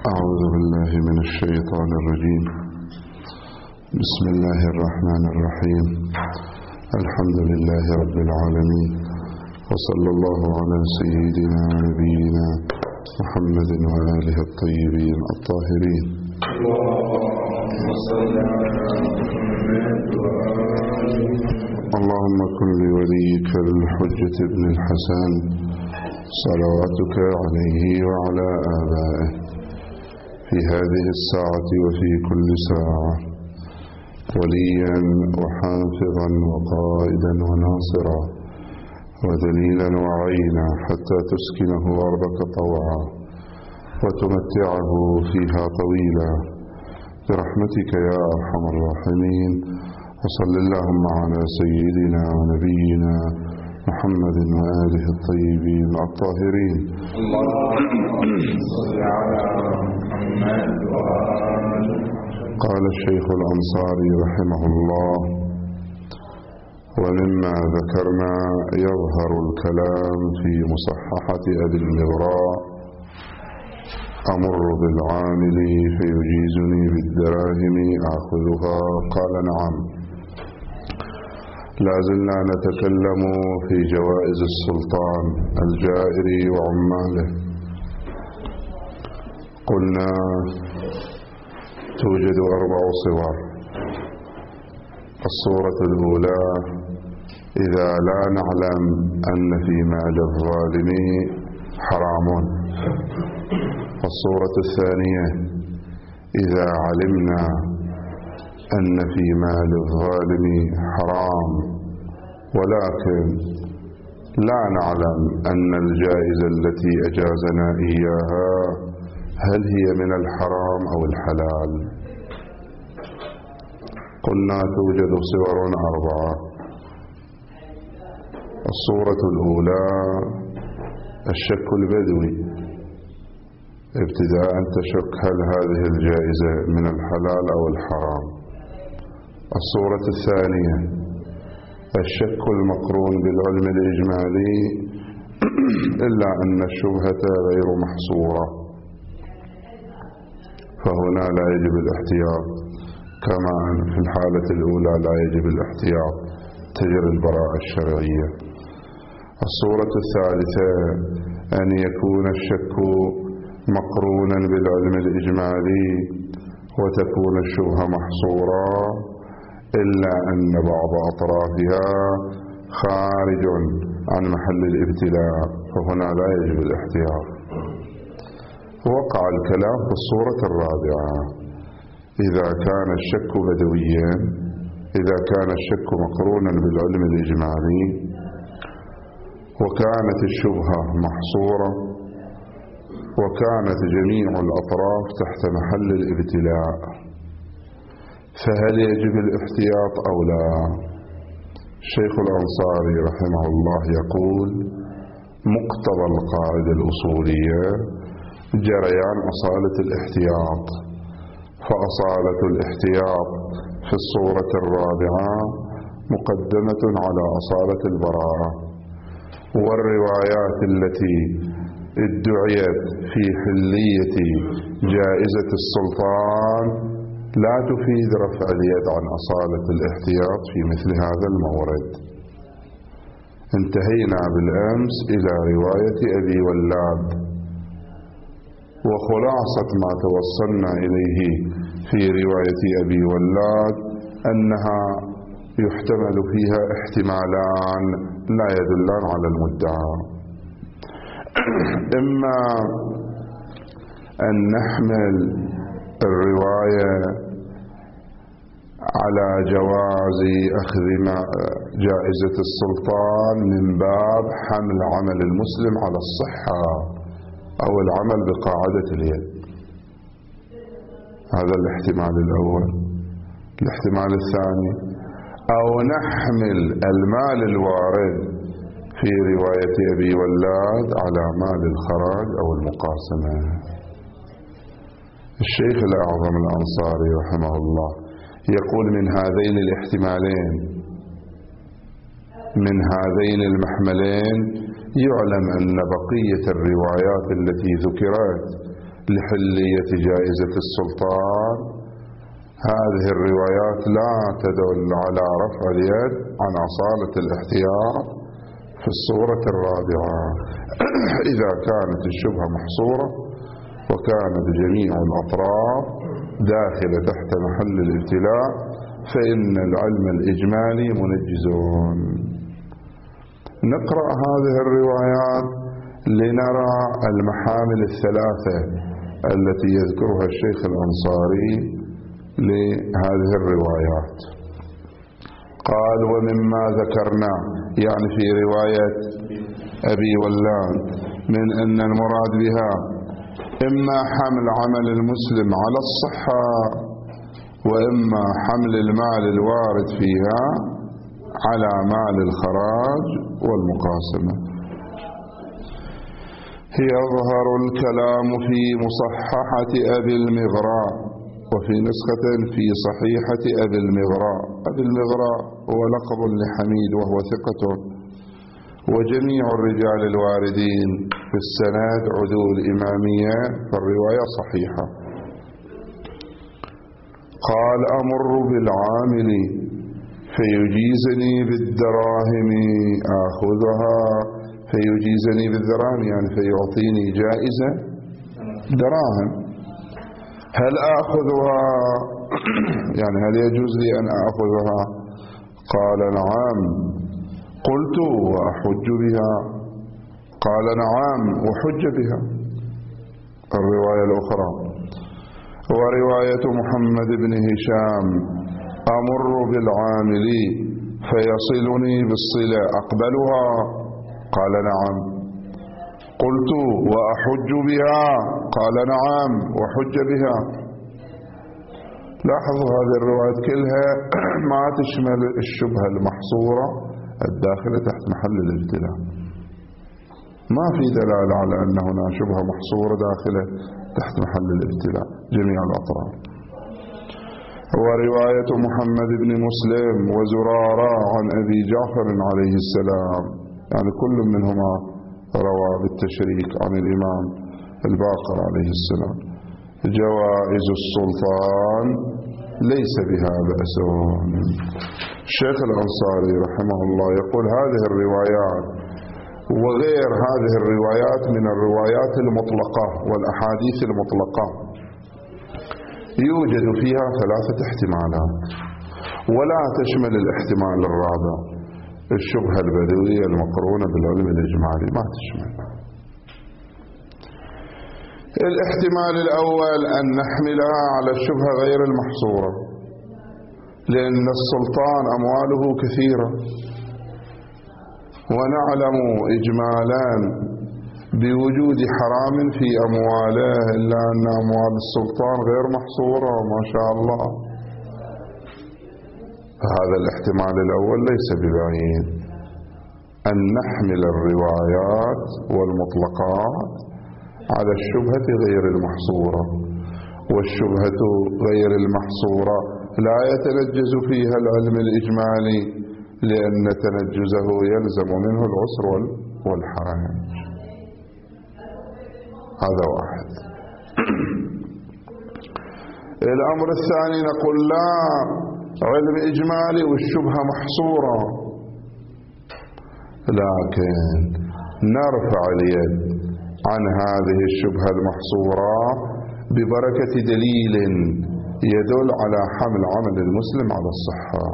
أعوذ بالله من الشيطان الرجيم. بسم الله الرحمن الرحيم. الحمد لله رب العالمين، وصلى الله على سيدنا ونبينا محمد وآله الطيبين الطاهرين. اللهم كن لوليك الحجة ابن الحسن صلواتك عليه وعلى آبائه في هذه الساعة وفي كل ساعة، وليا وحافظا وقائدا وناصرا ودليلا وعينا، حتى تسكنه أرضك طوعا وتمتعه فيها طويلا برحمتك يا أرحم الراحمين. وصل اللهم على سيدنا ونبينا محمد وآله الطيبين الطاهرين. قال الشيخ الأنصاري رحمه الله: ومما ذكرنا يظهر الكلام في مصححة أبي المغراء: أمر بالعامل فيجيزني بالدراهم آخذها؟ قال: نعم. لا زلنا نتكلم في جوائز السلطان الجائر وعماله. قلنا توجد 4 صور. الصورة الأولى: إذا لا نعلم أن في مال الظالم حرام. الصورة الثانية: إذا علمنا أن في مال الظالم حرام ولكن لا نعلم أن الجائزة التي أجازنا إياها هل هي من الحرام أو الحلال. قلنا توجد صور 4. الصورة الأولى: الشك البدوي، ابتداء تشك هل هذه الجائزة من الحلال أو الحرام. الصورة الثانية: الشك المقرون بالعلم الإجمالي إلا أن الشبهة غير محصورة، فهنا لا يجب الاحتياط، كما في الحالة الأولى لا يجب الاحتياط، تجري البراءة الشرعية. الصورة الثالثة: أن يكون الشك مقرونا بالعلم الإجمالي وتكون الشبهة محصورة، إلا أن بعض أطرافها خارج عن محل الابتلاء، فهنا لا يجب الاحتياط. وقع الكلام في الصورة الرابعة: إذا كان الشك بدويا، إذا كان الشك مقرونا بالعلم الإجمالي وكانت الشبهة محصورة وكانت جميع الأطراف تحت محل الابتلاء، فهل يجب الاحتياط أو لا؟ الشيخ الأنصاري رحمه الله يقول: مقتضى القاعدة الأصولية جريان أصالة الاحتياط، فأصالة الاحتياط في الصورة الرابعة مقدمة على أصالة البراءة، والروايات التي ادعيت في حلية جائزة السلطان لا تفيد رفع اليد عن أصالة الاحتياط في مثل هذا المورد. انتهينا بالأمس إلى رواية أبي ولاد، وخلاصة ما توصلنا إليه في رواية أبي ولاد أنها يحتمل فيها احتمالان لا يدلان على المدعى: إما أن نحمل الرواية على جواز أخذ جائزة السلطان من باب حمل عمل المسلم على الصحة أو العمل بقاعدة اليد، هذا الاحتمال الأول. الاحتمال الثاني: أو نحمل المال الوارد في رواية أبي ولاد على مال الخراج أو المقاسمة. الشيخ الأعظم الأنصاري رحمه الله يقول: من هذين الاحتمالين، من هذين المحملين، يعلم أن بقية الروايات التي ذكرت لحلية جائزة السلطان. هذه الروايات لا تدل على رفع اليد عن أصالة الاحتياط في الصورة الرابعة. إذا كانت الشبهة محصورة وكانت جميع الأطراف داخلة تحت محل الابتلاء فإن العلم الإجمالي منجزون. نقرأ هذه الروايات لنرى المحامل الثلاثة التي يذكرها الشيخ الأنصاري لهذه الروايات. قال: ومما ذكرنا، يعني في رواية أبي ولان، من أن المراد بها إما حمل عمل المسلم على الصحة وإما حمل المال الوارد فيها على مال الخراج والمقاسمة. يظهر الكلام في مصححة أبي المغراء، وفي نسخة في صحيحة أبي المغراء. أبي المغراء هو لقب لحميد وهو ثقة، وجميع الرجال الواردين في السند عدول إمامية، فالرواية صحيحة. قال: أمر بالعامل فيجيزني بالدراهم آخذها. فيجيزني بالدراهم يعني فيعطيني جائزة دراهم. هل آخذها؟ يعني هل يجوز لي أن آخذها؟ قال: نعم. قلت: وأحج بها؟ قال: نعم، وحج بها. الرواية الأخرى ورواية محمد بن هشام: أمر بالعامل فيصلني بالصلة أقبلها؟ قال: نعم. قلت: وأحج بها؟ قال: نعم، وحج بها. لاحظوا هذه الروايات كلها ما تشمل الشبهة المحصورة الداخلة تحت محل الابتلاء. ما في دلالة على أن هنا شبهة محصورة داخلة تحت محل الابتلاء جميع الأطراف. ورواية محمد بن مسلم وزرارة عن أبي جعفر عليه السلام، يعني كل منهما روى بالتشريك عن الإمام الباقر عليه السلام: جوائز السلطان ليس بها بأس. الشيخ الأنصاري رحمه الله يقول: هذه الروايات وغير هذه الروايات من الروايات المطلقة والأحاديث المطلقة يوجد فيها ثلاثة احتمالات، ولا تشمل الاحتمال الرابع، الشبهة البدوية المقرونة بالعلم الإجمالي، ما تشمل. الاحتمال الأول أن نحملها على الشبهة غير المحصورة، لأن السلطان أمواله كثيرة، ونعلم إجمالا بوجود حرام في أمواله، إلا أن أموال السلطان غير محصورة ما شاء الله. هذا الاحتمال الأول ليس ببعيد، أن نحمل الروايات والمطلقات على الشبهة غير المحصورة، والشبهة غير المحصورة لا يتنجز فيها العلم الإجمالي، لأن تنجزه يلزم منه العسر والحرج. هذا واحد. الأمر الثاني نقول لا، علم إجمالي والشبهة محصورة، لكن نرفع اليد عن هذه الشبهة المحصورة ببركة دليل يدل على حمل عمل المسلم على الصحة،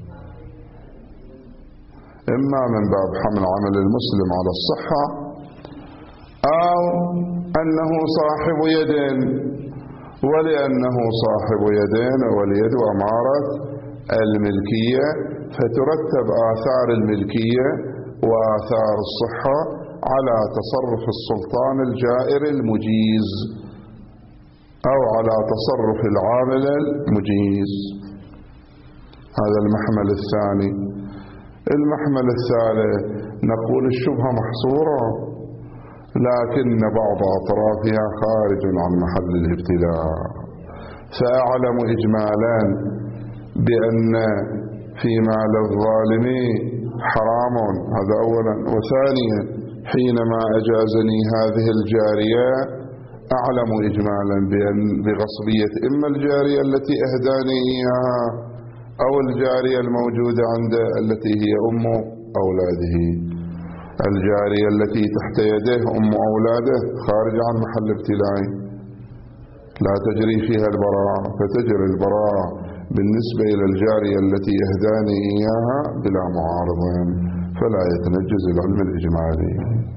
إما من باب حمل عمل المسلم على الصحة، أو أنه صاحب يد، ولأنه صاحب يدين واليد أمارة الملكية، فترتب آثار الملكية وآثار الصحة على تصرف السلطان الجائر المجيز أو على تصرف العامل المجيز. هذا المحمل الثاني. المحمل الثالث نقول الشبهة محصورة، لكن بعض أطرافها خارج عن محل الابتلاء، فأعلم إجمالا بأن في مال الظالم حرام، هذا أولا. وثانيا حينما أجازني هذه الجارية أعلم إجمالا بغصبية إما الجارية التي أهداني إياها أو الجارية الموجودة عنده التي هي أم أولاده. الجارية التي تحت يده أم أولاده خارجة عن محل ابتلاء، لا تجري فيها البراءة، فتجري البراءة بالنسبة إلى الجارية التي أهداني إياها بلا معارض، فلا يتنجز العلم الإجمالي.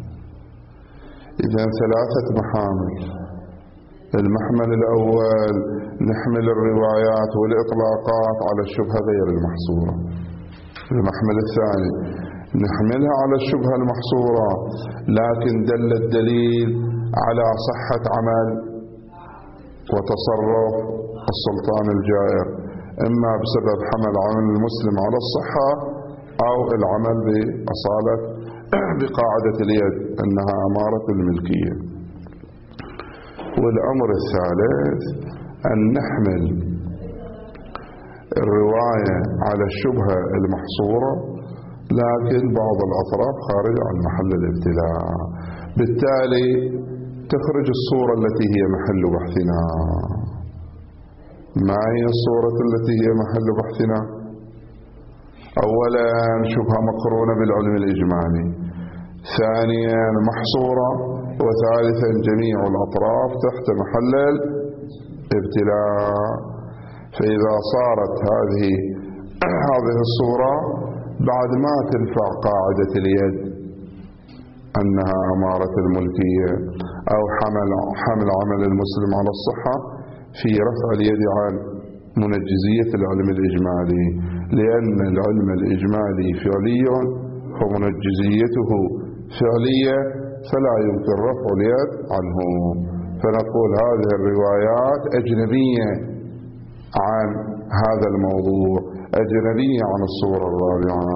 إذن ثلاثة محامل. المحمل الأول نحمل الروايات والإطلاقات على الشبهة غير المحصورة. المحمل الثاني نحملها على الشبهة المحصورة لكن دل الدليل على صحة عمل وتصرف السلطان الجائر، إما بسبب حمل عمل المسلم على الصحة أو العمل بقاعدة اليد أنها أمارة الملكية. والأمر الثالث أن نحمل الرواية على الشبهة المحصورة لكن بعض الأطراف خارج عن محل الابتلاء، بالتالي تخرج الصورة التي هي محل بحثنا. ما هي الصورة التي هي محل بحثنا؟ أولا شبهة مقرونة بالعلم الإجمالي، ثانيا محصورة، وثالثا جميع الأطراف تحت محل الابتلاء. فإذا صارت هذه الصورة بعد ما تنفع قاعدة اليد أنها أمارة الملكية أو حمل عمل المسلم على الصحة في رفع اليد عن منجزية العلم الإجمالي، لأن العلم الإجمالي فعلي ومنجزيته فعلية، فلا يمكن رفع اليد عنه. فنقول هذه الروايات أجنبية عن هذا الموضوع، أجنبية عن الصورة الرابعة.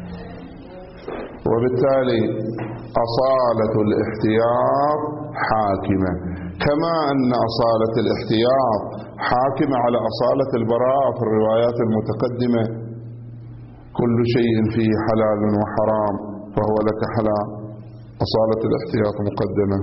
وبالتالي أصالة الاحتياط حاكمة، كما أن أصالة الاحتياط حاكمة على أصالة البراءة في الروايات المتقدمة. كل شيء فيه حلال وحرام فهو لك حلال، أصالة الاحتياط مقدمة.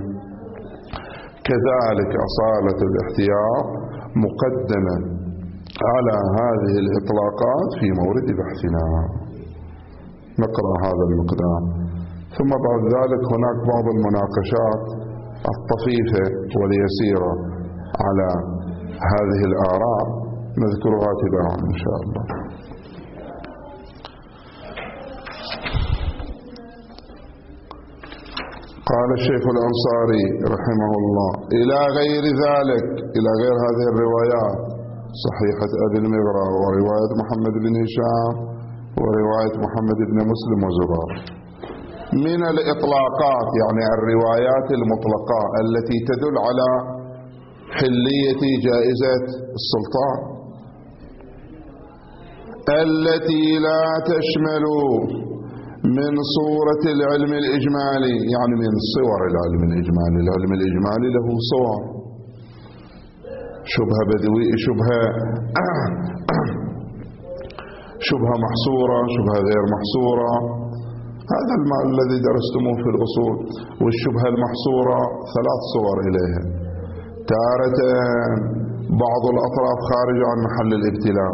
كذلك أصالة الاحتياط مقدمة على هذه الإطلاقات في مورد بحثنا. نقرأ هذا المقدام، ثم بعد ذلك هناك بعض المناقشات الطفيفة واليسيرة على هذه الآراء نذكرها تباعا إن شاء الله. قال الشيخ الأنصاري رحمه الله: إلى غير ذلك، إلى غير هذه الروايات، صحيحة أبي المغرى ورواية محمد بن هشام ورواية محمد بن مسلم وزبار، من الإطلاقات يعني الروايات المطلقة التي تدل على حلية جائزة السلطان، التي لا تشمل من صورة العلم الإجمالي، يعني من صور العلم الإجمالي. العلم الإجمالي له صور: شبهة بدوي، شبهة محصورة، شبهة غير محصورة، هذا الذي درستموه في الأصول. والشبهة المحصورة 3 صور إليها: تارة بعض الأطراف خارج عن محل الابتلاء،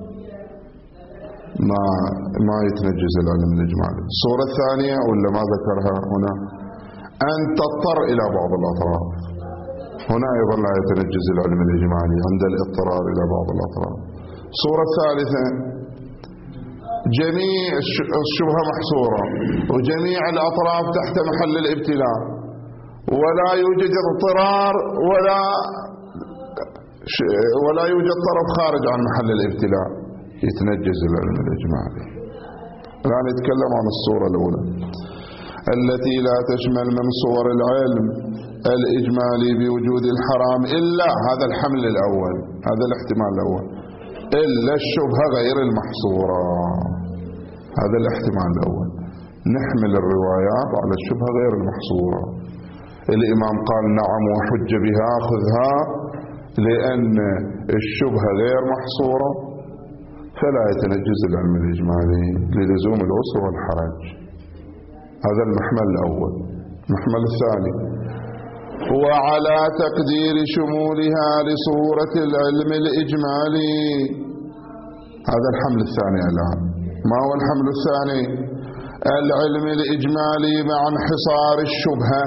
ما يتنجز العلم الإجمالي. الصورة الثانية ولا ما ذكرها هنا، أن تضطر إلى بعض الأطراف، هنا أيضا لا يتنجز العلم الإجمالي عند الاضطرار إلى بعض الأطراف. الصورة الثالثة جميع الشبهة محصورة وجميع الأطراف تحت محل الابتلاء، ولا يوجد اضطرار ولا يوجد طرف خارج عن محل الابتلاء، يتنجز العلم الإجمالي. الآن نتكلم عن الصورة الأولى التي لا تشمل من صور العلم الإجمالي بوجود الحرام إلا، هذا الحمل الأول، هذا الاحتمال الأول، إلا الشبهة غير المحصورة، هذا الاحتمال الأول. نحمل الروايات على الشبهة غير المحصورة. الإمام قال: نعم وحج بها خذها، لأن الشبهة غير محصورة فلا يتنجز العلم الإجمالي للزوم العسر والحرج. هذا المحمل الأول. المحمل الثاني: وعلى تقدير شمولها لصورة العلم الإجمالي. هذا الحمل الثاني الآن. ما هو الحمل الثاني؟ العلم الإجمالي مع انحصار الشبهة.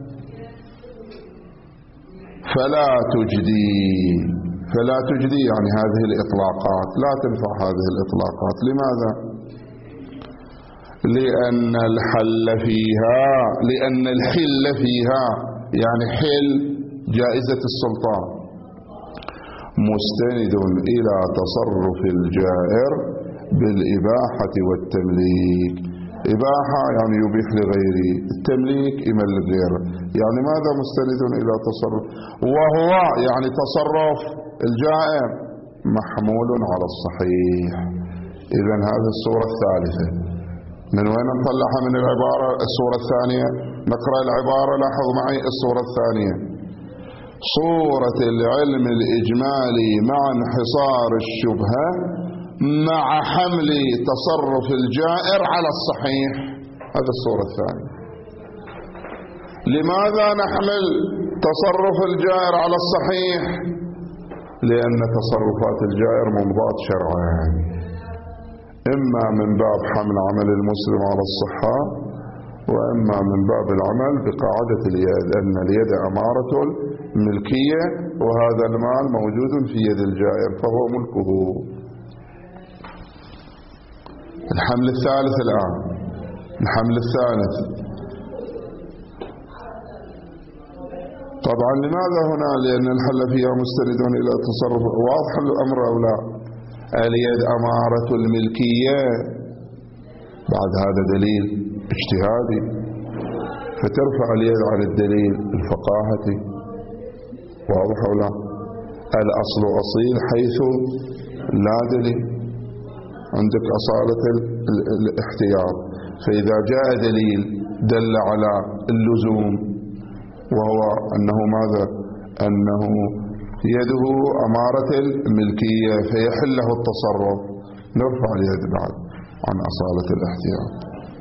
فلا تجدي يعني هذه الإطلاقات لا تنفع. هذه الإطلاقات لماذا؟ لأن الحل فيها يعني حل جائزة السلطان مستند إلى تصرف الجائر بالإباحة والتمليك. إباحة يعني يبيح لغيره، التمليك يملك غيره. يعني ماذا مستند إلى تصرف؟ وهو يعني تصرف الجائر محمول على الصحيح. إذن هذه الصورة الثالثة. من وين نطلعها؟ من العبارة. الصورة الثانية نقرأ العبارة. لاحظ معي الصورة الثانية: صورة العلم الإجمالي مع انحصار الشبهة مع حمل تصرف الجائر على الصحيح. هذا الصورة الثانية. لماذا نحمل تصرف الجائر على الصحيح؟ لأن تصرفات الجائر منضبط شرعا، إما من باب حمل عمل المسلم على الصحة، وإما من باب العمل بقاعدة اليد، أن اليد أمارة الملكية، وهذا المال موجود في يد الجائر فهو ملكه. الحمل الثالث الآن. الحمل الثالث طبعا لماذا هنا؟ لأن الحل فيها مستند إلى تصرف. واضح الأمر أو لا؟ اليد أمارة الملكية، بعد هذا دليل اجتهادي، فترفع اليد عن الدليل الفقاهة. واضح أو لا؟ الأصل أصيل حيث لا دليل، عندك أصالة الاحتياط. فإذا جاء دليل دل على اللزوم، وهو أنه ماذا؟ أنه يده أمارة الملكية فيحله التصرف، نرفع اليد بعد عن أصالة الاحتياط.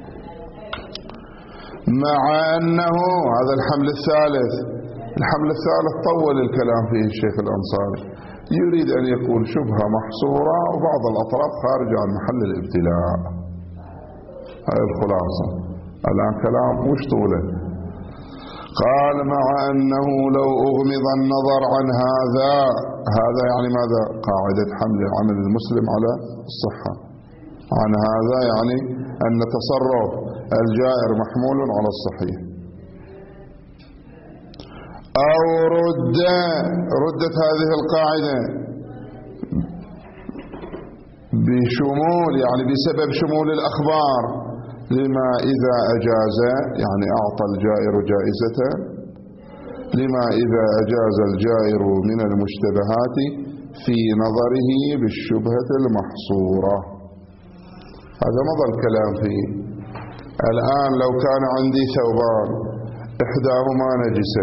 مع أنه هذا الحمل الثالث. الحمل الثالث طول الكلام فيه الشيخ الأنصاري، يريد أن يكون شبهة محصورة وبعض الأطراف خارجة عن محل الابتلاء. هذه الخلاصة. الآن كلام مش طوله. قال: مع أنه لو أغمض النظر عن هذا يعني ماذا؟ قاعدة حمل عمل المسلم على الصحة. عن هذا يعني أن تصرف الجائر محمول على الصحيح. أو ردت هذه القاعدة بشمول يعني بسبب شمول الأخبار لما إذا أجاز يعني أعطى الجائر جائزته، لما إذا أجاز الجائر من المشتبهات في نظره بالشبهة المحصورة. هذا مضى الكلام فيه. الآن لو كان عندي ثوبان إحداهما نجسة،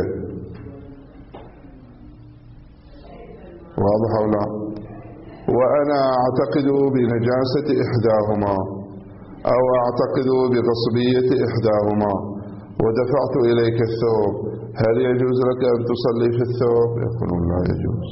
واضح أو لا؟ وأنا أعتقد بنجاسة إحداهما أو أعتقد بغصبية إحداهما ودفعت إليك الثوب، هل يجوز لك أن تصلي في الثوب؟ يقولون لا يجوز.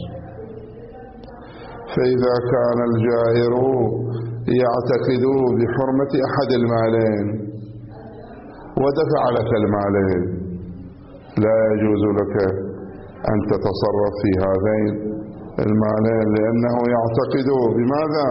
فإذا كان الجائر يعتقد بحرمة أحد المالين ودفع لك المالين، لا يجوز لك أن تتصرف في هذين المالين لأنه يعتقد بماذا؟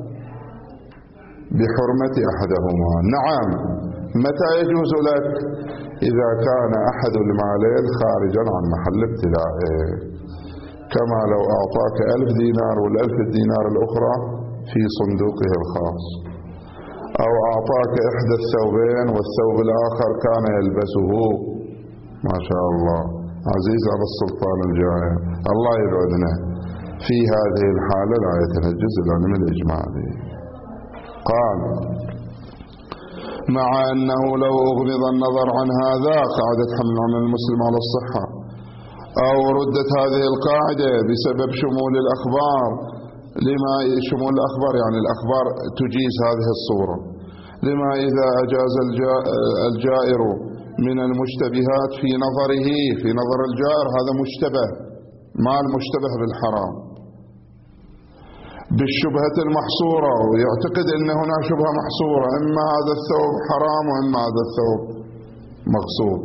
بحرمة أحدهما. نعم. متى يجوز لك؟ إذا كان أحد المالين خارجا عن محل ابتلاءه، كما لو أعطاك 1000 دينار وال1000 دينار الأخرى في صندوقه الخاص، أو أعطاك إحدى الثوبين والثوب الآخر كان يلبسه ما شاء الله عزيز على السلطان الجائر، الله يبعدنا. في هذه الحالة لا يتنجز العلم الإجمالي. قال: مع أنه لو أغمض النظر عن هذا قاعدة حمل عمل المسلم على الصحة، أو ردت هذه القاعدة بسبب شمول الأخبار، لما شمول الأخبار يعني الأخبار تجيز هذه الصورة، لما إذا أجاز الجائر من المشتبهات في نظره، في نظر الجائر هذا مشتبه، ما المشتبه بالحرام، بالشبهة المحصورة، ويعتقد أن هنا شبهة محصورة، إما هذا الثوب حرام وإما هذا الثوب مغصوب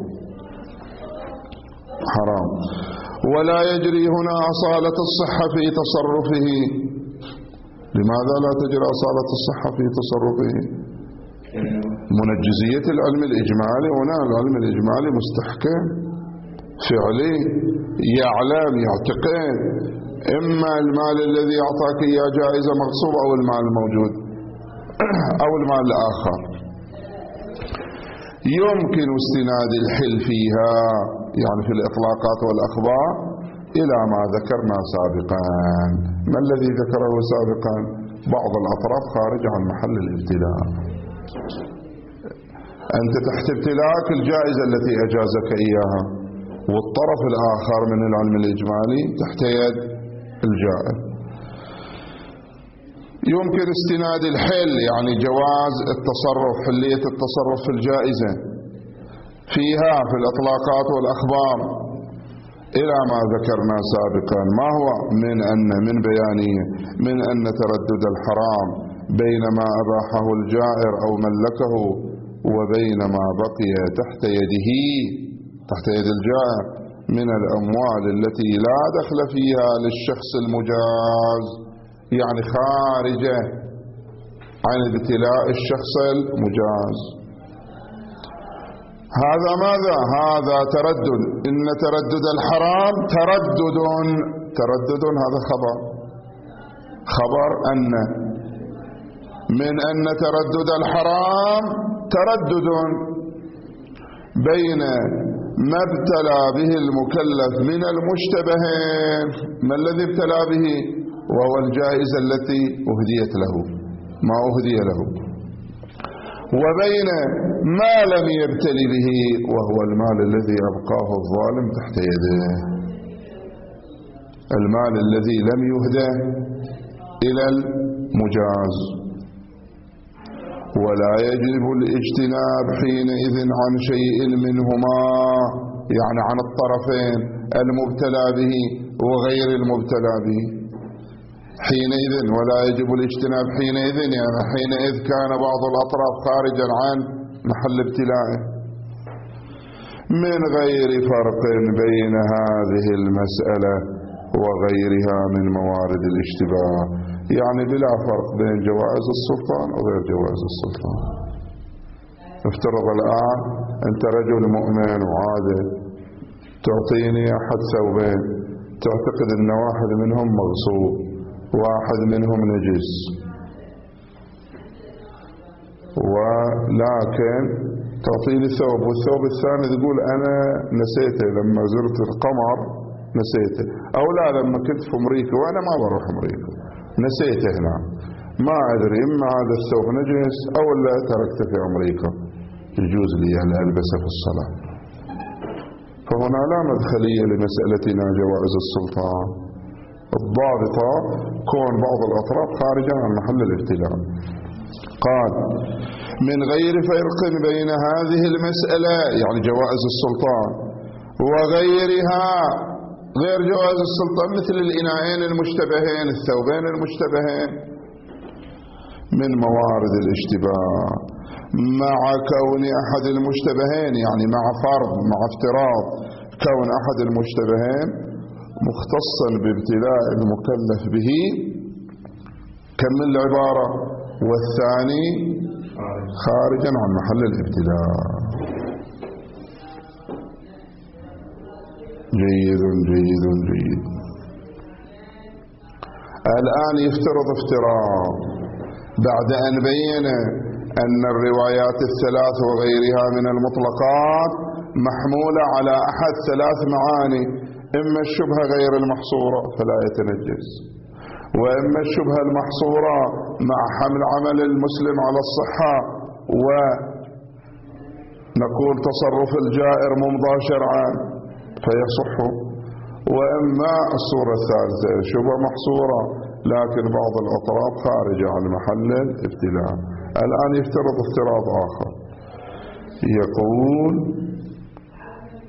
حرام. ولا يجري هنا أصالة الصحة في تصرفه. لماذا لا تجري أصالة الصحة في تصرفه؟ منجزية العلم الإجمالي، هنا العلم الإجمالي مستحكم فعلي، يعلم يعتقد إما المال الذي أعطاك إياه جائزة مغصوب أو المال الموجود أو المال الآخر. يمكن استناد الحل فيها، يعني في الإطلاقات والأخبار، إلى ما ذكرنا سابقا. ما الذي ذكره سابقا؟ بعض الأطراف خارج عن محل الابتلاء. أنت تحت ابتلاءك الجائزة التي أجازك إياها، والطرف الآخر من العلم الإجمالي تحت يد الجائر. يمكن استناد الحل، يعني جواز التصرف، حلية التصرف في الجائزة فيها في الإطلاقات والأخبار، إلى ما ذكرنا سابقا. ما هو؟ من بيانه من أن تردد الحرام بين ما أباحه الجائر أو ملكه وبين ما بقي تحت يده، تحت يد الجائر، من الأموال التي لا دخل فيها للشخص المجاز، يعني خارجة عن ابتلاء الشخص المجاز. هذا ماذا؟ هذا تردد. إن تردد الحرام تردد هذا خبر أن، من أن تردد الحرام تردد بين ما ابتلى به المكلف من المشتبهين. ما الذي ابتلى به؟ وهو الجائزة التي أهديت له، ما أهدي له، وبين ما لم يبتل به، وهو المال الذي أبقاه الظالم تحت يده، المال الذي لم يهدى إلى المجاز. ولا يجب الاجتناب حينئذ عن شيء منهما، يعني عن الطرفين، المبتلى به وغير المبتلى به. حينئذ ولا يجب الاجتناب حينئذ، يعني حينئذ كان بعض الأطراف خارجا عن محل ابتلائه، من غير فرق بين هذه المسألة وغيرها من موارد الاشتباه، يعني بلا فرق بين جوائز السلطان وغير جوائز السلطان. افترض الآن أنت رجل مؤمن وعادل، تعطيني أحد ثوبين، تعتقد أن واحد منهم مغصوب، واحد منهم نجس، ولكن تعطيني ثوب، والثوب الثاني تقول أنا نسيته لما زرت القمر، نسيته، أو لا لما كنت في أمريكا وأنا ما بروح أمريكا نسيته هنا، ما أدري إما هذا الثوب نجس أو لا تركته في أمريكا، يجوز لي أن ألبسه في الصلاة. فهنا لا مدخلية لمسألتنا جوائز السلطان، الضابطة كون بعض الأطراف خارجة عن محل الابتلاء. قال من غير فرق بين هذه المسألة، يعني جوائز السلطان، وغيرها، غير جوائز السلطان، مثل الإناءين المشتبهين، الثوبين المشتبهين، من موارد الاشتباه، مع كون أحد المشتبهين، يعني مع فرض، مع افتراض كون أحد المشتبهين مختصا بابتلاء المكلف به، كمل العبارة، والثاني خارجا عن محل الابتلاء. جيد جيد جيد. الآن يفترض افتراض بعد أن بين أن الروايات الثلاث وغيرها من المطلقات محمولة على أحد ثلاث معاني، إما الشبهة غير المحصورة فلا يتنجس، وإما الشبهة المحصورة مع حمل عمل المسلم على الصحة ونقول تصرف الجائر ممضى شرعا فيصح، وإما الصورة الثالثة شبهة محصورة لكن بعض الأطراف خارجة عن محل الابتلاء. الآن يفترض افتراض آخر، يقول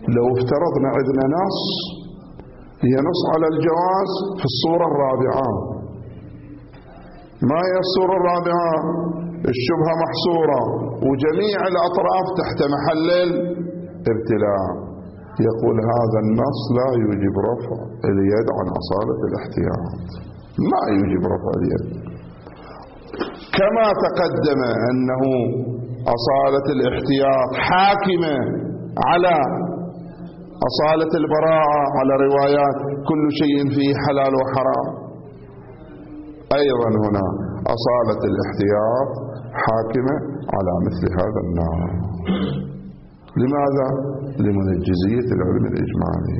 لو افترضنا عندنا نص ينص على الجواز في الصورة الرابعة، ما هي الصورة الرابعة؟ الشبهة محصورة وجميع الأطراف تحت محل الابتلاء، يقول هذا النص لا يوجب رفع اليد عن أصالة الاحتياط، ما يوجب رفع اليد. كما تقدم أنه أصالة الاحتياط حاكمة على أصالة البراءة على روايات كل شيء فيه حلال وحرام، أيضا هنا أصالة الاحتياط حاكمة على مثل هذا النوع. لماذا؟ لمنجزية العلم الإجمالي،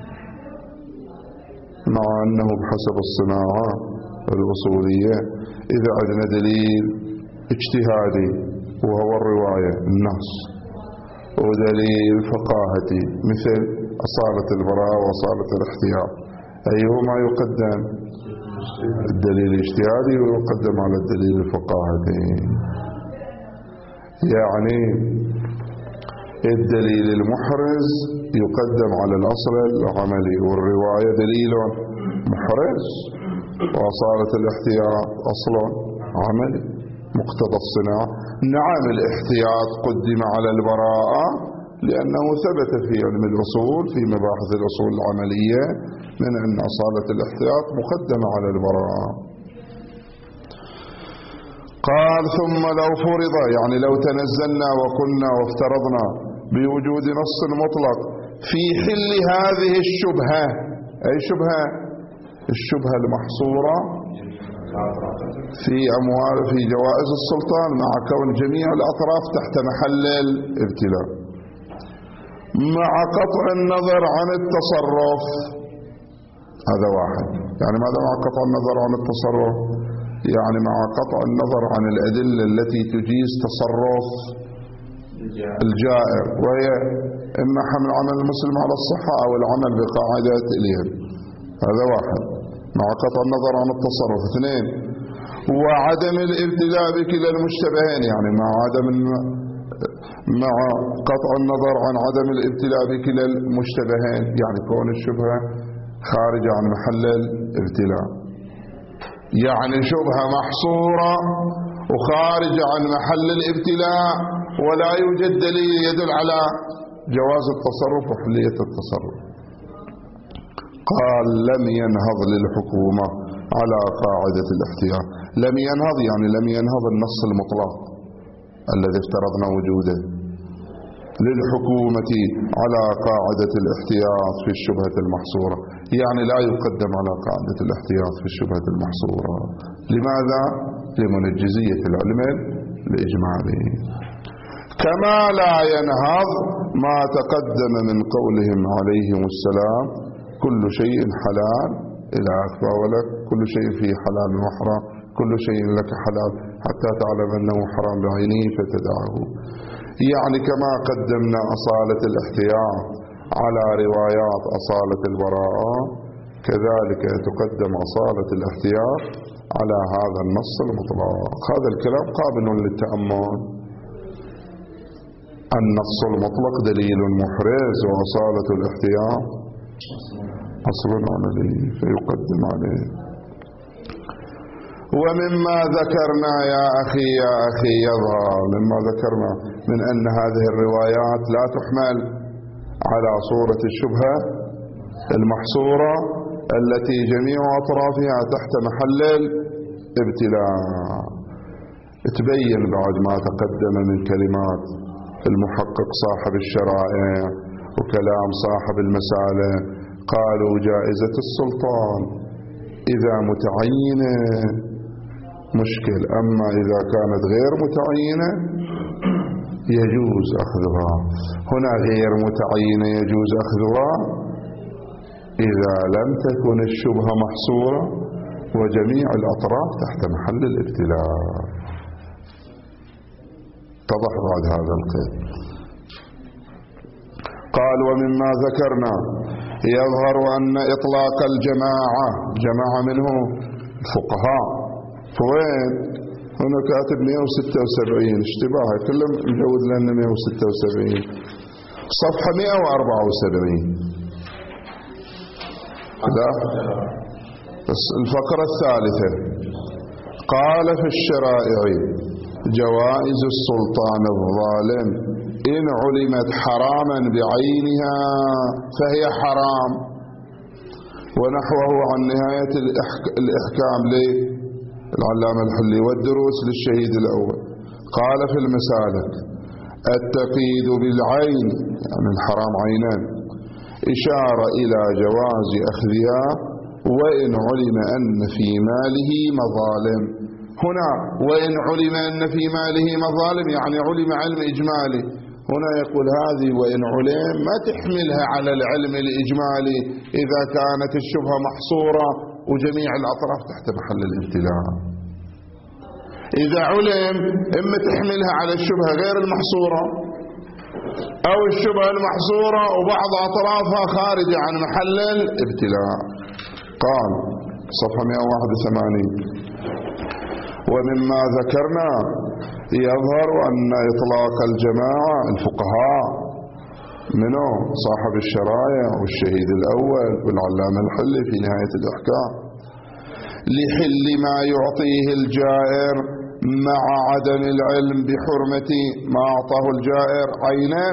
مع أنه بحسب الصناعة الأصولية إذا عندنا دليل اجتهادي وهو الرواية النص، ودليل فقاهتي مثل أصالة البراءة وأصالة الاحتياط، أيهما يقدم؟ الدليل الاجتهادي ويقدم على الدليل الفقاهتي. يعني الدليل المحرز يقدم على الأصل العملي، والرواية دليل محرز، وأصالة الاحتياط أصل عملي مقتضى الصناعة. نعم الاحتياط قدم على البراءة لأنه ثبت في علم الأصول في مباحث الأصول العملية من أن أصالة الاحتياط مقدمة على البراءة. قال ثم لو فرض، يعني لو تنزلنا وقلنا وافترضنا بوجود نص مطلق في حل هذه الشبهة، أي شبهة؟ الشبهة المحصورة في أموال في جوائز السلطان مع كون جميع الأطراف تحت محل الابتلاء، مع قطع النظر عن التصرف. هذا واحد. يعني ماذا مع قطع النظر عن التصرف؟ يعني مع قطع النظر عن الأدلة التي تجيز تصرف الجائر، وهي إما حمل عمل المسلم على الصحة أو العمل بقاعدة اليد. هذا واحد، مع قطع النظر عن التصرف. اثنين، وعدم الابتلاء بكلا المشتبهين، يعني مع قطع النظر عن عدم الابتلاء بكلا المشتبهين، يعني كون الشبهة خارجة عن محل الابتلاء، يعني شبهة محصورة وخارجة عن محل الابتلاء ولا يوجد دليل يدل على جواز التصرف وحلية التصرف. قال لم ينهض للحكومة على قاعدة الاحتياط. لم ينهض يعني لم ينهض النص المطلق الذي افترضنا وجوده للحكومة على قاعدة الاحتياط في الشبهة المحصورة، يعني لا يقدم على قاعدة الاحتياط في الشبهة المحصورة. لماذا؟ لمنجزية العلم الإجمالي. كما لا ينهض ما تقدم من قولهم عليهم السلام كل شيء حلال إلى أكبر ولك، كل شيء فيه حلال وحرام، كل شيء لك حلال حتى تعلم أنه حرام بعينه فتدعه. يعني كما قدمنا أصالة الاحتياط على روايات أصالة البراءة، كذلك تقدم أصالة الاحتياط على هذا النص المطلق. هذا الكلام قابل للتأمل. النص المطلق دليل محرز، وأصالة الاحتياط أصل عملي فيقدم عليه. ومما ذكرنا يا أخي يظهر مما ذكرنا من أن هذه الروايات لا تحمل على صورة الشبهة المحصورة التي جميع أطرافها تحت محل الابتلاء. تبين بعد ما تقدم من كلمات المحقق صاحب الشرائع وكلام صاحب المسالة، قالوا جائزة السلطان إذا متعينة مشكل، أما إذا كانت غير متعينة يجوز أخذها. هنا غير متعينة يجوز أخذها إذا لم تكن الشبهة محصورة وجميع الأطراف تحت محل الابتلاء. اتضح بعد هذا القيد. قال ومما ذكرنا يظهر أن إطلاق الجماعة، جماعة منه الفقهاء، فوين هنا كاتب 176 اشتباه، كلهم مجوز لنا 176. صفحة 174. لا، الفقرة الثالثة. قال في الشرائع: جوائز السلطان الظالم إن علمت حراما بعينها فهي حرام. ونحوه عن نهاية الإحكام للعلامة الحلي والدروس للشهيد الأول. قال في المسالك: التقييد بالعين يعني الحرام عينان إشارة إلى جواز أخذها وإن علم أن في ماله مظالم. هنا وإن علم أن في ماله مظالم يعني علم علم إجمالي. هنا يقول هذه وإن علم ما تحملها على العلم الإجمالي إذا كانت الشبهة محصورة وجميع الأطراف تحت محل الابتلاء. إذا علم إما تحملها على الشبهة غير المحصورة أو الشبهة المحصورة وبعض أطرافها خارجة عن محل الابتلاء. قال صفحة 181: ومما ذكرنا يظهر أن إطلاق الجماعة الفقهاء منه صاحب الشرائع والشهيد الأول والعلامة الحلي في نهاية الإحكام لحل ما يعطيه الجائر مع عدم العلم بحرمة ما أعطاه الجائر عينا.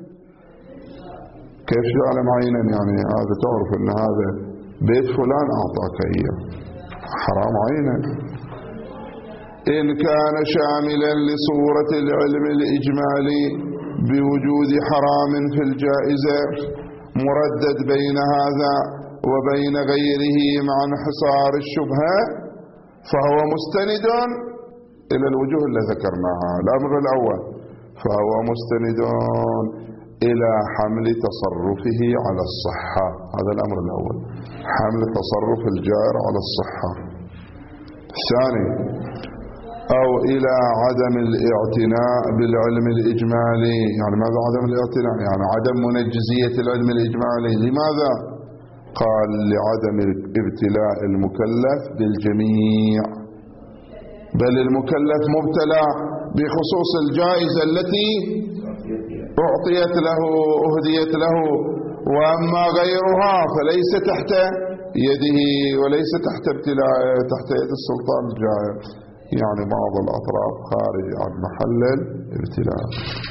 كيف يعلم عينا؟ يعني هذا تعرف أن هذا بيت فلان أعطاك إياه حرام عينا. إن كان شاملا لصورة العلم الإجمالي بوجود حرام في الجائزة مردد بين هذا وبين غيره مع انحصار الشبهة فهو مستند إلى الوجوه التي ذكرناها. الأمر الأول: فهو مستند إلى حمل تصرفه على الصحة. هذا الأمر الأول، حمل تصرف الجائر على الصحة. الثاني: أو إلى عدم الاعتناء بالعلم الإجمالي. يعني ماذا عدم الاعتناء؟ يعني عدم منجزية العلم الإجمالي. لماذا؟ قال: لعدم ابتلاء المكلف بالجميع، بل المكلف مبتلى بخصوص الجائزة التي أعطيت له أهديت له، وأما غيرها فليس تحت يده وليس تحت ابتلاء تحت يد السلطان الجائر. يعني بعض الأطراف خارج عن محل الابتلاء.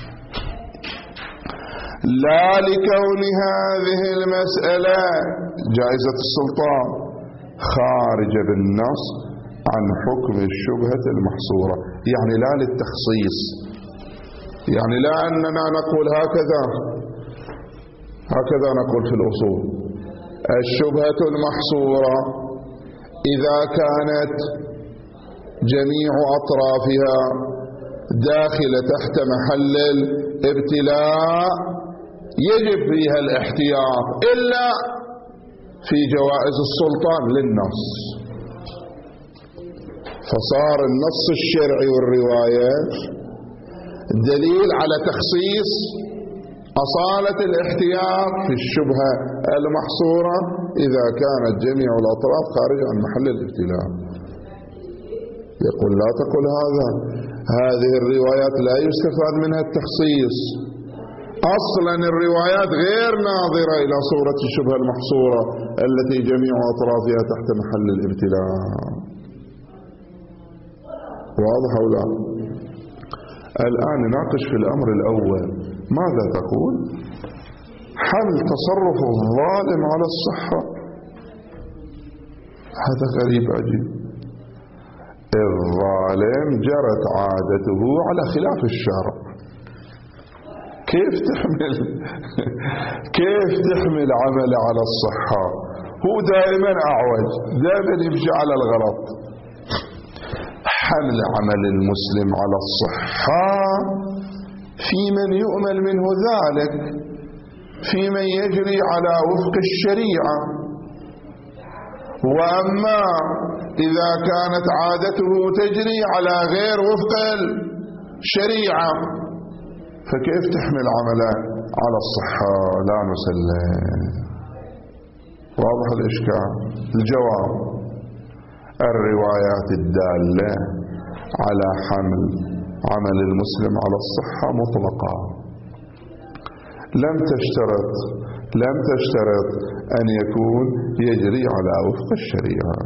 لا لكون هذه المسألة جائزة السلطان خارجة بالنص عن حكم الشبهة المحصورة، يعني لا للتخصيص، يعني لا أننا نقول هكذا نقول في الأصول: الشبهة المحصورة إذا كانت جميع أطرافها داخلة تحت محل الابتلاء يجب فيها الاحتياط إلا في جوائز السلطان للنص. فصار النص الشرعي والروايات دليل على تخصيص أصالة الاحتياط في الشبهة المحصورة إذا كانت جميع الأطراف خارج عن محل الابتلاء. يقول: لا تقل هذه الروايات لا يستفاد منها التخصيص، أصلا الروايات غير ناظرة إلى صورة الشبهة المحصورة التي جميع أطرافها تحت محل الابتلاء. واضح أو لا؟ الآن نناقش في الأمر الأول. ماذا تقول؟ حمل تصرف الظالم على الصحة، هذا غريب عجيب. الظالم جرت عادته على خلاف الشرع. كيف تحمل عمله على الصحة؟ هو دائما أعوج، دائما يمشي على الغلط. حمل عمل المسلم على الصحة في من يؤمل منه ذلك، في من يجري على وفق الشريعة. وأما إذا كانت عادته تجري على غير وفق الشريعة فكيف تحمل عمله على الصحة؟ لا نسلم. واضح الإشكال؟ الجواب: الروايات الدالة على حمل عمل المسلم على الصحة مطلقة، لم تشترط أن يكون يجري على وفق الشريعة،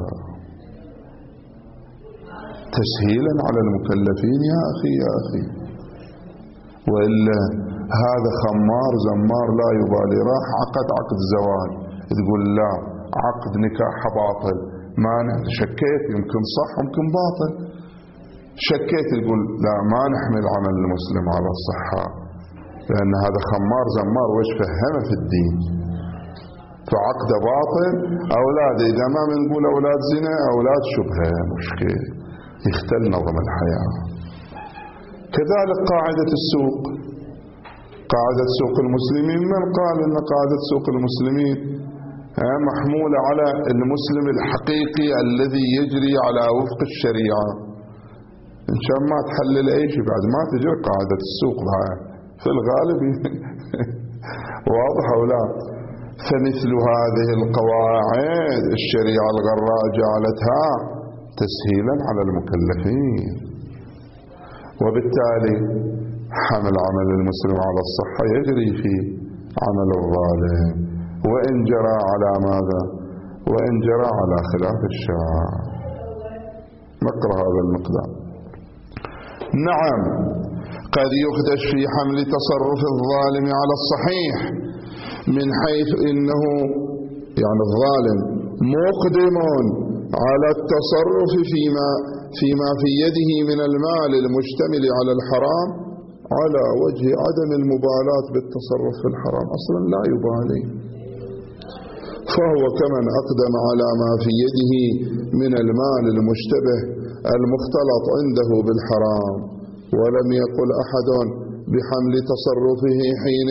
تسهيلا على المكلفين يا أخي. وإلا هذا خمار زمار لا يبالي، راح عقد زواج، تقول لا عقد نكاح باطل، ما شكيت يمكن صح يمكن باطل، شكيت يقول لا ما نحمل عمل المسلم على الصحة، لأن هذا خمار زمار وش فهمه في الدين، فعقد باطل. أولاد إذا ما بنقول أولاد زنا أولاد شبهة مشكلة، يختل نظم الحياة. كذلك قاعدة السوق، قاعدة سوق المسلمين، من قال أن قاعدة سوق المسلمين محمولة على المسلم الحقيقي الذي يجري على وفق الشريعة؟ إن شاء ما تحلل أي شيء بعد ما تجري قاعدة السوق بعد في الغالب واضح أو لا؟ فمثل هذه القواعد الشريعة الغراء جعلتها تسهيلا على المكلفين، وبالتالي حمل عمل المسلم على الصحة يجري في عمل الظالم، وإن جرى على ماذا؟ وإن جرى على خلاف الشرع. نقرأ هذا المقدار. نعم، قد يخدش في حمل تصرف الظالم على الصحيح، من حيث إنه يعني الظالم مقدم على التصرف فيما في يده من المال المشتمل على الحرام على وجه عدم المبالاة بالتصرف في الحرام، أصلا لا يبالي، فهو كمن أقدم على ما في يده من المال المشتبه المختلط عنده بالحرام، ولم يقل أحد بحمل تصرفه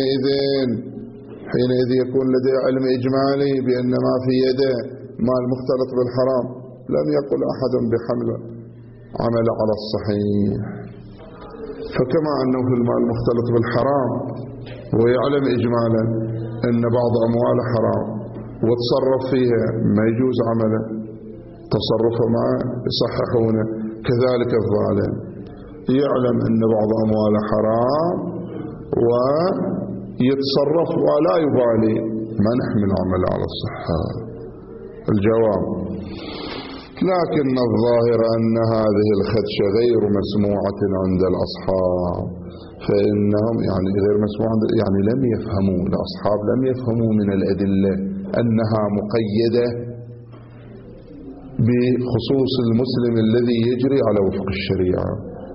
حينئذ يكون لديه علم إجمالي بأن ما في يده مال مختلط بالحرام، لم يقل أحد بحمل عمل على الصحيح. فكما أنه في المال المختلط بالحرام ويعلم إجمالا أن بعض أموال حرام وتصرف فيها ما يجوز عمله، تصرفه معه يصححونه، كذلك الظالم يعلم أن بعض أموال حرام ويتصرف ولا يبالي، ما نحمل عمل على الصحة. الجواب: لكن الظاهر أن هذه الخدشة غير مسموعة عند الأصحاب، فإنهم يعني غير مسموعة، يعني لم يفهموا، الأصحاب لم يفهموا من الأدلة أنها مقيدة بخصوص المسلم الذي يجري على وفق الشريعة،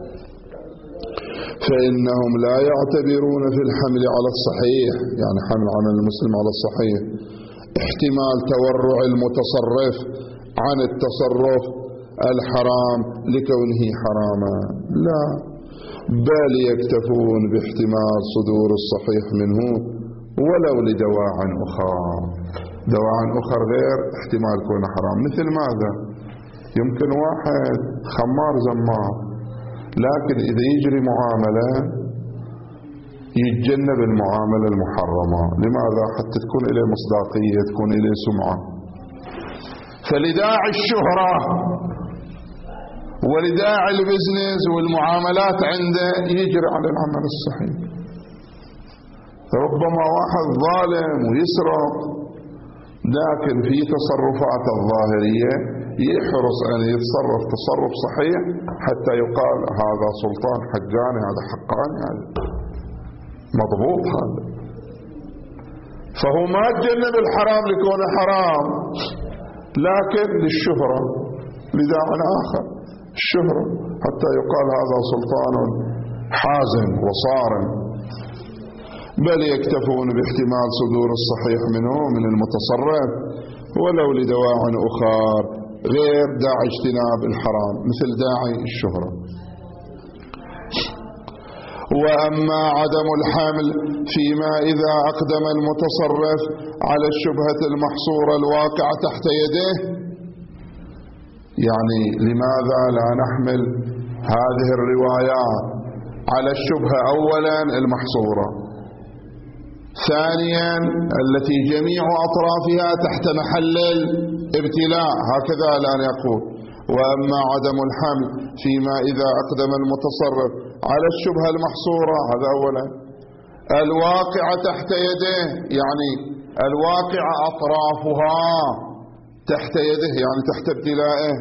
فإنهم لا يعتبرون في الحمل على الصحيح، يعني حمل عمل المسلم على الصحيح، احتمال تورع المتصرف عن التصرف الحرام لكونه حراما، لا، بل يكتفون باحتمال صدور الصحيح منه ولو لدواع أخرى، دواع أخر غير احتمال كونه حرام. مثل ماذا؟ يمكن واحد خمار زمار، لكن إذا يجري معاملة يتجنب المعاملة المحرمة. لماذا؟ حتى تكون إليه مصداقية، تكون إليه سمعة. فلداعي الشهرة ولداعي البزنس والمعاملات عنده يجري على العمل الصحيح. ربما واحد ظالم ويسرق، لكن في تصرفات الظاهرية يحرص أن يتصرف تصرف صحيح حتى يقال هذا سلطان حقاني، هذا حقاني، هذا مضبوط، هذا. فهو ما تجنب الحرام لكونه حرام، لكن للشهرة، لداع آخر، الشهرة، حتى يقال هذا سلطان حازم وصارم. بل يكتفون باحتمال صدور الصحيح منه من المتصرف ولو لدواع أخر غير داعي اجتناب الحرام، مثل داعي الشهرة. وأما عدم الحمل فيما إذا أقدم المتصرف على الشبهة المحصورة الواقعة تحت يده، يعني لماذا لا نحمل هذه الروايات على الشبهة أولا المحصورة، ثانيا التي جميع أطرافها تحت محل الابتلاء، هكذا الآن يقول. وأما عدم الحمل فيما إذا أقدم المتصرف على الشبهة المحصورة، هذا أولا، الواقعة تحت يده، يعني الواقعة أطرافها تحت يده، يعني تحت ابتلائه.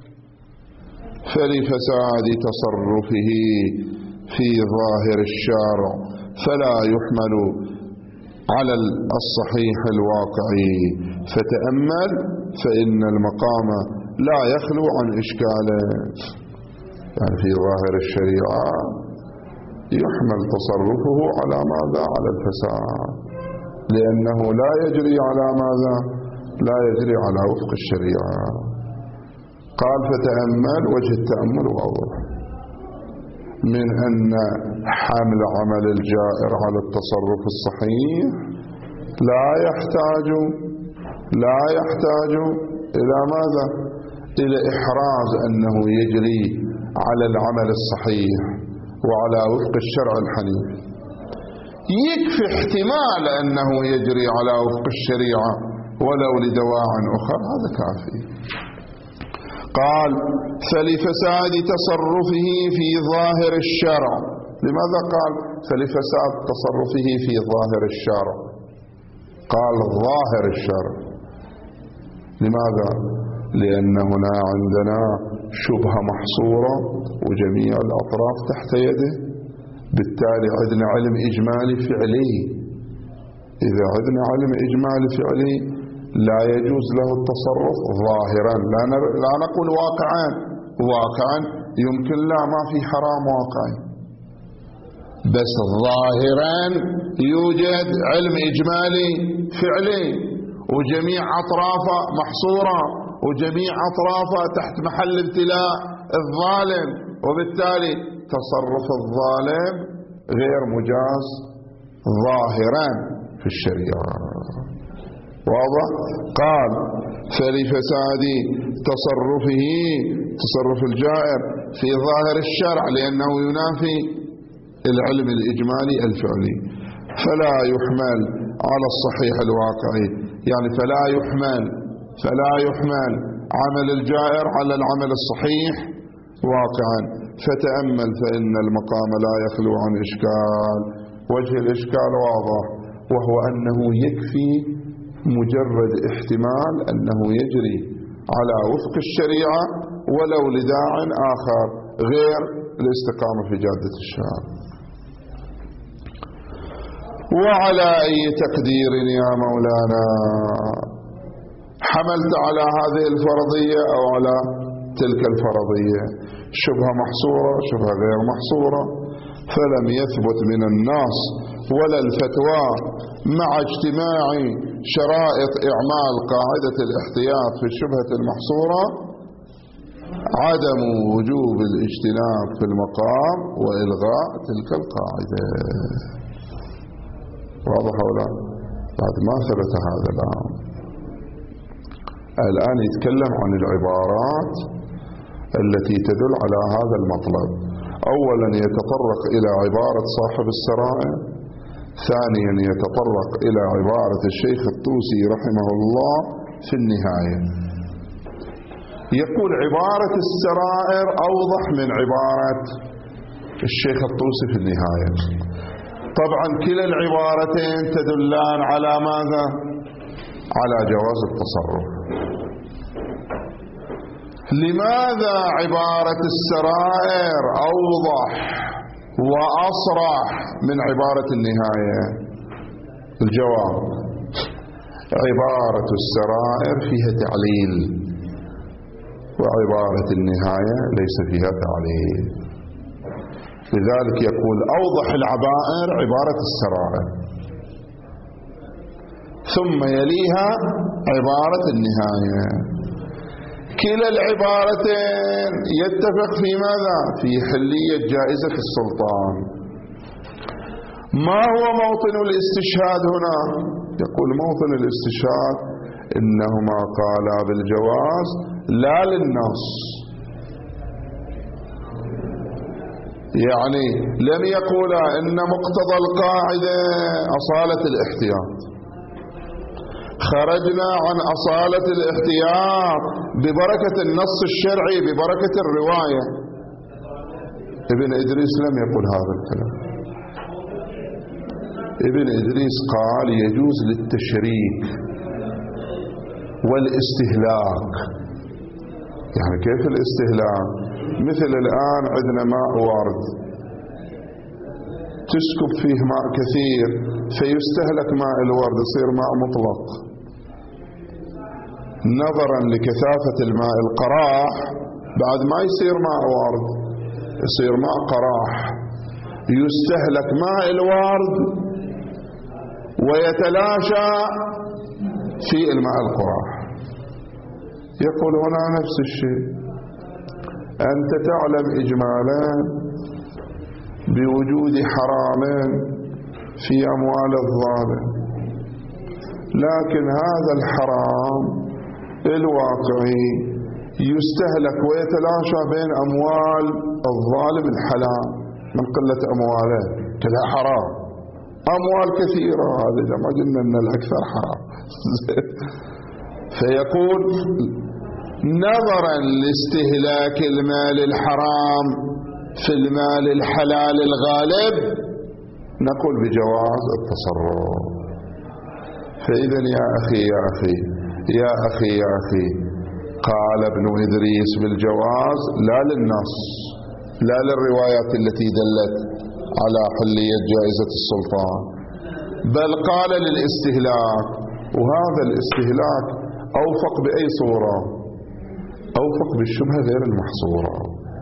فلفساد تصرفه في ظاهر الشارع فلا يحمل على الصحيح الواقعي. فتأمل فإن المقام لا يخلو عن إشكاله. يعني في ظاهر الشريعة يحمل تصرفه على ماذا؟ على الفساد، لأنه لا يجري على ماذا؟ لا يجري على وفق الشريعة. قال فتأمل، وجه التأمل واضح من أن حمل عمل الجائر على التصرف الصحيح لا يحتاج إلى ماذا؟ إلى إحراز أنه يجري على العمل الصحيح وعلى وفق الشرع الحنيف. يكفي احتمال أنه يجري على وفق الشريعة ولو لدواع أخرى، هذا كافي. قال فلفساد تصرفه في ظاهر الشرع. لماذا قال فلفساد تصرفه في ظاهر الشرع؟ قال ظاهر الشرع. لماذا؟ لأن هنا عندنا شبهة محصورة وجميع الأطراف تحت يده، بالتالي عندنا علم إجمالي فعلي. إذا عندنا علم إجمالي فعلي لا يجوز له التصرف ظاهرا، لا نقول واقعا يمكن، لا، ما في حرام واقعي، بس ظاهرا يوجد علم إجمالي فعلي وجميع أطرافه محصورة وجميع أطرافه تحت محل ابتلاء الظالم، وبالتالي تصرف الظالم غير مجاز ظاهرا في الشريعة. واضح؟ قال فلفساد تصرفه، تصرف الجائر في ظاهر الشرع، لأنه ينافي العلم الإجمالي الفعلي، فلا يحمل على الصحيح الواقعي. يعني فلا يحمل عمل الجائر على العمل الصحيح واقعا. فتأمل فإن المقام لا يخلو عن إشكال. وجه الإشكال واضح، وهو أنه يكفي مجرد احتمال أنه يجري على وفق الشريعة ولو لداع آخر غير الاستقامة في جادة الشرع. وعلى أي تقدير يا مولانا حملت على هذه الفرضية أو على تلك الفرضية؟ شبهة محصورة، شبهة غير محصورة. فلم يثبت من النص ولا الفتوى مع اجتماع شرائط إعمال قاعدة الاحتياط في الشبهة المحصورة عدم وجوب الاجتناب في المقام وإلغاء تلك القاعدة. واضح ولا؟ بعد ما ثبت هذا الآن يتكلم عن العبارات التي تدل على هذا المطلب. أولا يتطرق إلى عبارة صاحب السرائر، ثانيا يتطرق إلى عبارة الشيخ الطوسي رحمه الله في النهاية. يقول عبارة السرائر أوضح من عبارة الشيخ الطوسي في النهاية. طبعا كلا العبارتين تدلان على ماذا؟ على جواز التصرف. لماذا عبارة السرائر أوضح وأصرح من عبارة النهاية؟ الجواب: عبارة السرائر فيها تعليل وعبارة النهاية ليس فيها تعليل. لذلك يقول أوضح العبائر عبارة السرائر، ثم يليها عبارة النهاية. كلا العبارتين يتفق في ماذا؟ في حلية جائزة السلطان. ما هو موطن الاستشهاد هنا؟ يقول موطن الاستشهاد إنهما قالا بالجواز لا للنص، يعني لم يقولا إن مقتضى القاعدة أصالة الاحتياط، خرجنا عن أصالة الاحتياط ببركة النص الشرعي ببركة الرواية. ابن إدريس لم يقل هذا الكلام. ابن إدريس قال يجوز للتشريك والاستهلاك. يعني كيف الاستهلاك؟ مثل الآن عندنا ماء وارد تسكب فيه ماء كثير فيستهلك ماء الورد يصير ماء مطلق، نظرا لكثافة الماء القراح بعد ما يصير ماء وارد يصير ماء قراح، يستهلك ماء الورد ويتلاشى في الماء القراح. يقول هنا نفس الشيء، أنت تعلم إجمالا بوجود حرام في أموال الظالم، لكن هذا الحرام الواقعي يستهلك ويتلاشى بين أموال الظالم الحلال من قلة أمواله، كلها حرام، أموال كثيرة، هذا ما قلنا أن الأكثر حرام. فيقول نظرا لاستهلاك المال الحرام في المال الحلال الغالب نقول بجواز التصرف. فإذا يا أخي قال ابن إدريس بالجواز لا للنص، لا للروايات التي دلت على حلية جائزة السلطان، بل قال للاستهلاك. وهذا الاستهلاك أوفق بأي صورة؟ أوفق بالشبهة غير المحصورة.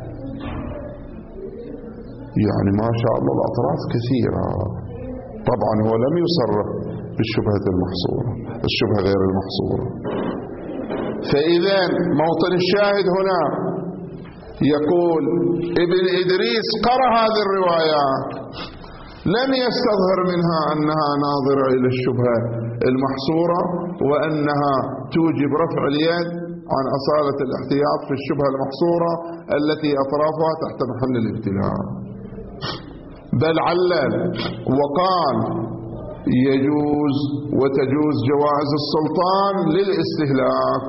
يعني ما شاء الله الأطراف كثيرة، طبعا هو لم يصرح بالشبهة المحصورة، الشبهة غير المحصورة. فإذا موطن الشاهد هنا يقول ابن إدريس قرأ هذه الروايات لم يستظهر منها أنها ناظرة إلى الشبهة المحصورة وأنها توجب رفع اليد عن أصالة الاحتياط في الشبهة المحصورة التي أطرافها تحت محل الابتلاء، بل علل وقال يجوز وتجوز جوائز السلطان للاستهلاك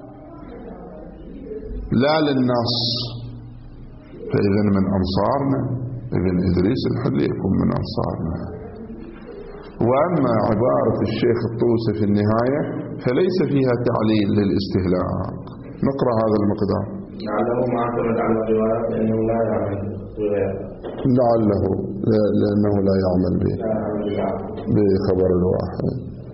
لا للنص. فإذا من أنصارنا ابن إدريس الحلي يكون من أنصارنا. وأما عبارة الشيخ الطوسي في النهاية فليس فيها تعليل للاستهلاك. نقرأ هذا المقدار. لعله معتمد على الرواية لأنه لا يعمل لأنه لا يعمل بخبر الواحد.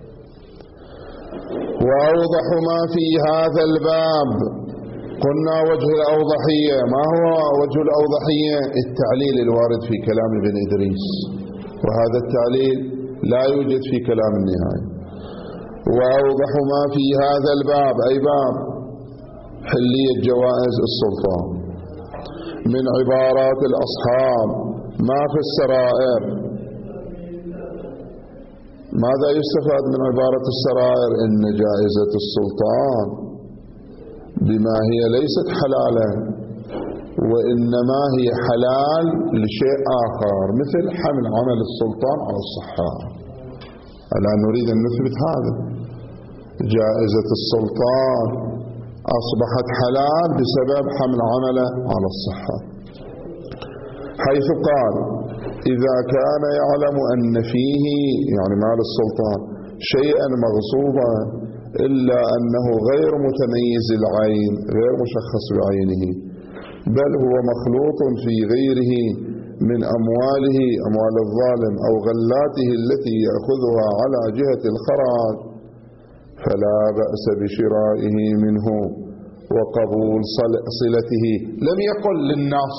وأوضح ما في هذا الباب قلنا وجه الأوضحية. ما هو وجه الأوضحية؟ التعليل الوارد في كلام ابن إدريس، وهذا التعليل لا يوجد في كلام النهاية. وأوضح ما في هذا الباب أي باب حلية جوائز السلطان من عبارات الأصحاب ما في السرائر. ماذا يستفاد من عبارة السرائر؟ إن جائزة السلطان بما هي ليست حلالا وإنما هي حلال لشيء آخر، مثل حمل عمل السلطان على الصحة. الآن نريد أن نثبت هذا، جائزة السلطان أصبحت حلال بسبب حمل عمله على الصحة، حيث قال إذا كان يعلم أن فيه يعني مال السلطان شيئا مغصوبا إلا أنه غير متميز العين، غير مشخص بعينه، بل هو مخلوط في غيره من أمواله، أموال الظالم أو غلاته التي يأخذها على جهة الخراج، فلا بأس بشرائه منه وقبول صلته. لم يقل للنص،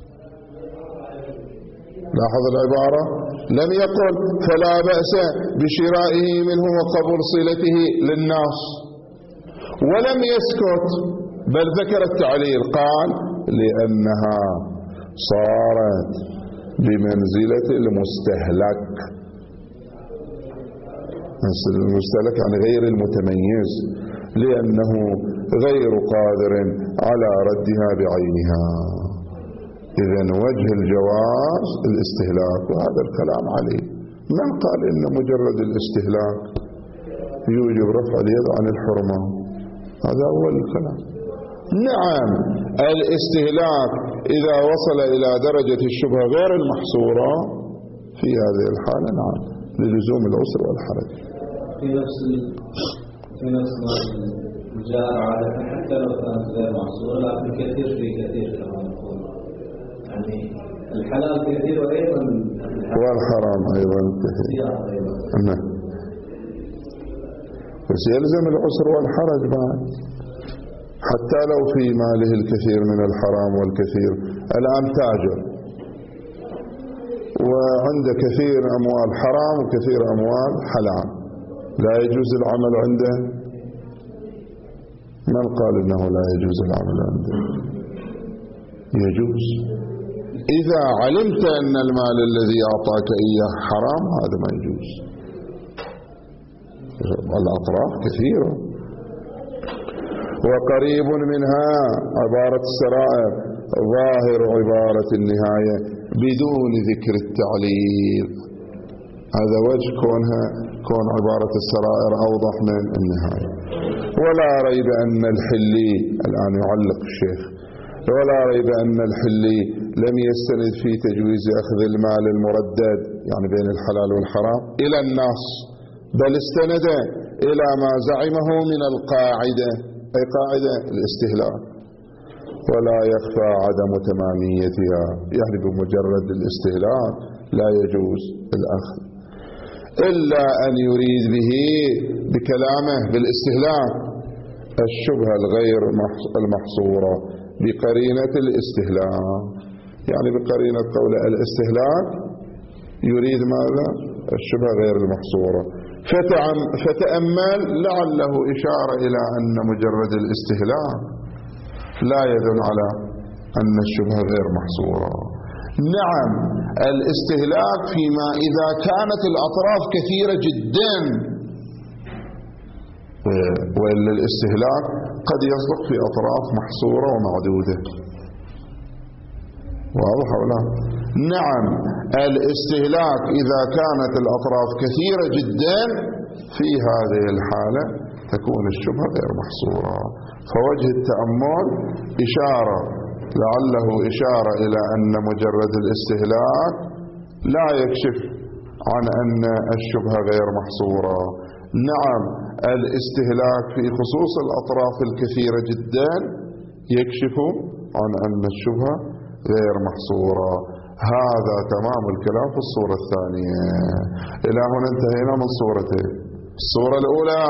لاحظ العبارة، لم يقل فلا بأس بشرائه منه وقبول صلته للنص، ولم يسكت بل ذكر التعليل، قال لأنها صارت بمنزلة المستهلك. المستهلك عن غير المتميز، لأنه غير قادر على ردها بعينها. إذن وجه الجواز الاستهلاك، وهذا الكلام عليه. من قال إن مجرد الاستهلاك يوجب رفع اليد عن الحرمة؟ هذا أول الكلام. نعم الاستهلاك إذا وصل إلى درجة الشبهة غير المحصورة في هذه الحالة نعم للزوم العسر والحرج. في نفس الجار عادة حتى لو كانت غير معصورة، لكن كثير في كثير كما نقول، يعني الحلال كثير وأيضا والحرام أيضا كثير. نعم. بس يلزم العسر والحرج بعد، حتى لو في ماله الكثير من الحرام والكثير. الآن تاجر وعنده كثير أموال حرام وكثير أموال حلال، لا يجوز العمل عنده؟ من قال إنه لا يجوز العمل عنده؟ يجوز إذا علمت أن المال الذي أعطاك إياه حرام، هذا ما يجوز. الأطراف كثيرة. وقريب منها عبارة السرائر، ظاهر عبارة النهاية بدون ذكر التعليل. هذا وجه كون عبارة السرائر أوضح من النهاية. ولا ريب أن الحلي، الآن يعلق الشيخ، ولا ريب أن الحلي لم يستند في تجويز أخذ المال المردد، يعني بين الحلال والحرام، إلى النص، بل استند إلى ما زعمه من القاعدة، أي قاعدة الاستهلاك. ولا يخفى عدم تماميتها، يعني بمجرد الاستهلاك لا يجوز الأخذ، إلا أن يريد به بكلامه بالاستهلاك الشبهة الغير المحصورة بقرينة الاستهلاك، يعني بقرينة قول الاستهلاك يريد ماذا؟ الشبهة غير المحصورة. فتأمل لعله إشارة إلى أن مجرد الاستهلاك لا يدل على أن الشبهة غير محصورة. نعم، الاستهلاك فيما إذا كانت الأطراف كثيرة جدا، وإلا الاستهلاك قد يصدق في أطراف محصورة ومعدودة. واضح ولا؟ نعم، الاستهلاك إذا كانت الأطراف كثيرة جدا، في هذه الحالة تكون الشبهة غير محصورة. فوجه التأمل إشارة، لعله إشارة إلى أن مجرد الاستهلاك لا يكشف عن أن الشبهة غير محصورة. نعم، الاستهلاك في خصوص الأطراف الكثيرة جدا يكشف عن أن الشبهة غير محصورة. هذا تمام الكلام في الصورة الثانية. إلى هنا انتهينا من صورتين. الصورة الأولى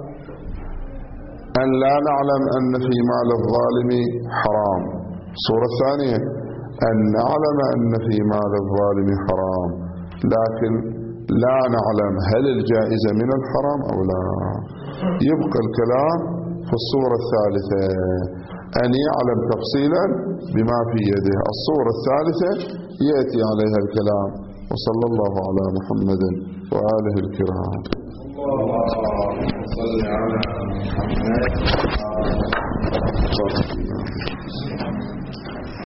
أن لا نعلم أن في مال الظالم حرام. الصورة الثانية أن نعلم أن في مال الظالم حرام، لكن لا نعلم هل الجائزة من الحرام أو لا. يبقى الكلام في الصورة الثالثة، أن يعلم تفصيلا بما في يده. الصورة الثالثة يأتي عليها الكلام. وصلى الله على محمد وآله الكرام. اللهم صل على محمد.